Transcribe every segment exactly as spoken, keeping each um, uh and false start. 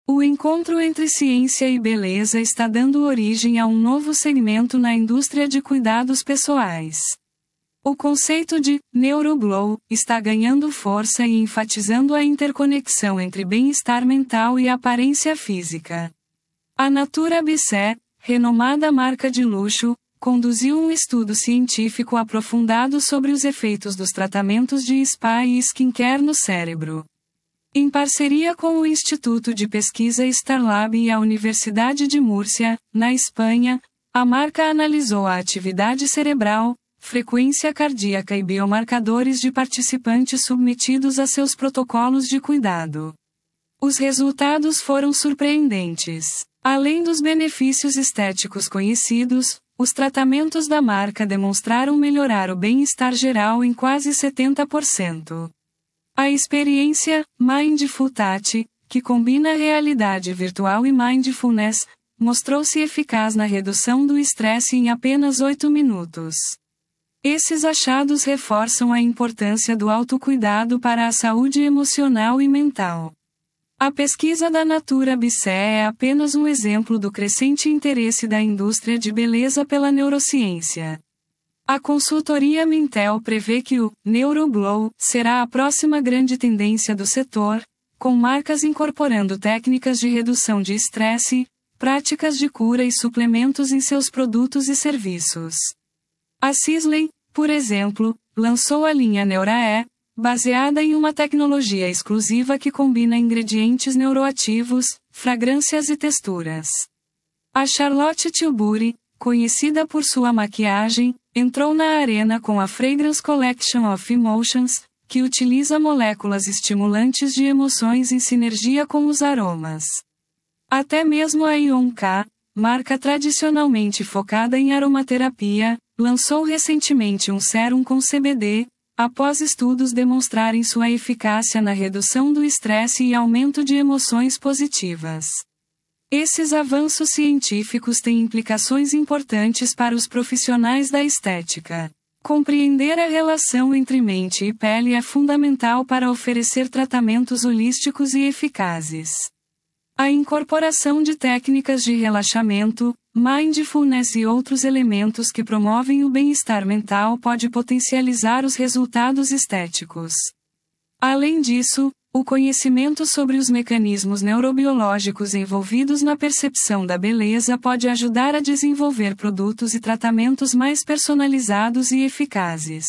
O encontro entre ciência e beleza está dando origem a um novo segmento na indústria de cuidados pessoais. O conceito de neuroglow está ganhando força e enfatizando a interconexão entre bem-estar mental e aparência física. A Natura Bicé, renomada marca de luxo, conduziu um estudo científico aprofundado sobre os efeitos dos tratamentos de spa e skincare no cérebro. Em parceria com o Instituto de Pesquisa Starlab e a Universidade de Múrcia, na Espanha, a marca analisou a atividade cerebral, frequência cardíaca e biomarcadores de participantes submetidos a seus protocolos de cuidado. Os resultados foram surpreendentes. Além dos benefícios estéticos conhecidos, os tratamentos da marca demonstraram melhorar o bem-estar geral em quase setenta por cento. A experiência Mindful Touch, que combina realidade virtual e mindfulness, mostrou-se eficaz na redução do estresse em apenas oito minutos. Esses achados reforçam a importância do autocuidado para a saúde emocional e mental. A pesquisa da Natura Bicé é apenas um exemplo do crescente interesse da indústria de beleza pela neurociência. A consultoria Mintel prevê que o Neuroglow será a próxima grande tendência do setor, com marcas incorporando técnicas de redução de estresse, práticas de cura e suplementos em seus produtos e serviços. A Sisley, por exemplo, lançou a linha Neurae, baseada em uma tecnologia exclusiva que combina ingredientes neuroativos, fragrâncias e texturas. A Charlotte Tilbury, conhecida por sua maquiagem, entrou na arena com a Fragrance Collection of Emotions, que utiliza moléculas estimulantes de emoções em sinergia com os aromas. Até mesmo a Ion K, marca tradicionalmente focada em aromaterapia, lançou recentemente um sérum com C B D, após estudos demonstrarem sua eficácia na redução do estresse e aumento de emoções positivas. Esses avanços científicos têm implicações importantes para os profissionais da estética. Compreender a relação entre mente e pele é fundamental para oferecer tratamentos holísticos e eficazes. A incorporação de técnicas de relaxamento, mindfulness e outros elementos que promovem o bem-estar mental pode potencializar os resultados estéticos. Além disso, o conhecimento sobre os mecanismos neurobiológicos envolvidos na percepção da beleza pode ajudar a desenvolver produtos e tratamentos mais personalizados e eficazes.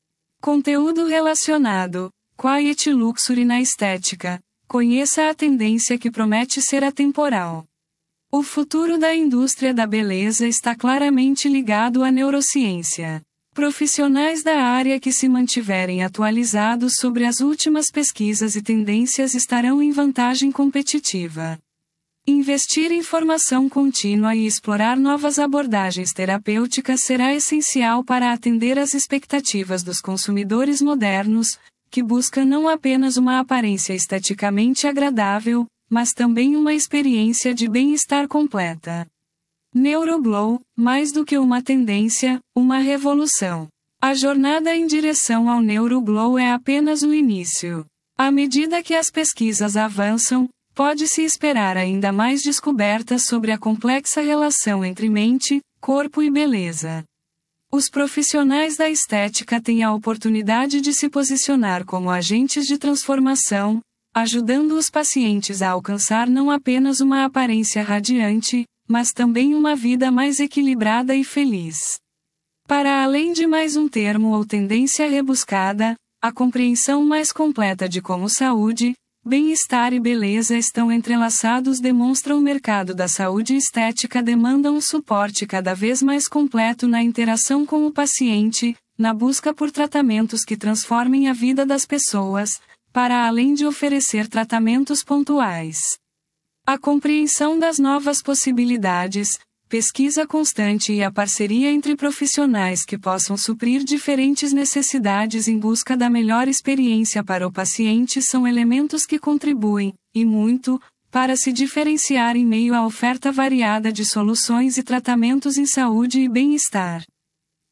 Conteúdo relacionado: Quiet Luxury na estética. Conheça a tendência que promete ser atemporal. O futuro da indústria da beleza está claramente ligado à neurociência. Profissionais da área que se mantiverem atualizados sobre as últimas pesquisas e tendências estarão em vantagem competitiva. Investir em formação contínua e explorar novas abordagens terapêuticas será essencial para atender às expectativas dos consumidores modernos, que buscam não apenas uma aparência esteticamente agradável, mas também uma experiência de bem-estar completa. Neuroglow, mais do que uma tendência, uma revolução. A jornada em direção ao Neuroglow é apenas o início. À medida que as pesquisas avançam, pode-se esperar ainda mais descobertas sobre a complexa relação entre mente, corpo e beleza. Os profissionais da estética têm a oportunidade de se posicionar como agentes de transformação, ajudando os pacientes a alcançar não apenas uma aparência radiante, mas também uma vida mais equilibrada e feliz. Para além de mais um termo ou tendência rebuscada, a compreensão mais completa de como saúde, bem-estar e beleza estão entrelaçados demonstra o mercado da saúde estética demanda um suporte cada vez mais completo na interação com o paciente, na busca por tratamentos que transformem a vida das pessoas, para além de oferecer tratamentos pontuais. A compreensão das novas possibilidades, pesquisa constante e a parceria entre profissionais que possam suprir diferentes necessidades em busca da melhor experiência para o paciente são elementos que contribuem, e muito, para se diferenciar em meio à oferta variada de soluções e tratamentos em saúde e bem-estar.